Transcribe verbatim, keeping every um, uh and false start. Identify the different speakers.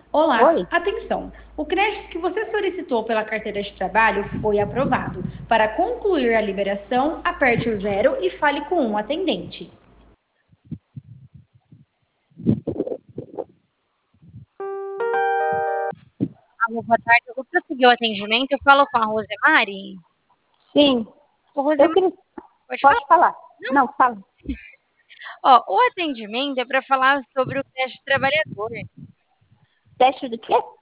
Speaker 1: Oi?
Speaker 2: Olá, atenção! O crédito que você solicitou pela carteira de trabalho foi aprovado. Para concluir a liberação, aperte o zero e fale com um atendente.
Speaker 3: Alô, boa tarde. Eu vou prosseguir o atendimento. Eu falo com a Rosemary.
Speaker 1: Sim,
Speaker 3: O
Speaker 1: eu
Speaker 3: Rosemary,
Speaker 1: queria.
Speaker 3: pode falar?
Speaker 1: Pode falar.
Speaker 3: Não.
Speaker 1: Não, fala.
Speaker 3: Ó, o atendimento é para falar sobre o teste de trabalhador.
Speaker 1: Teste do quê?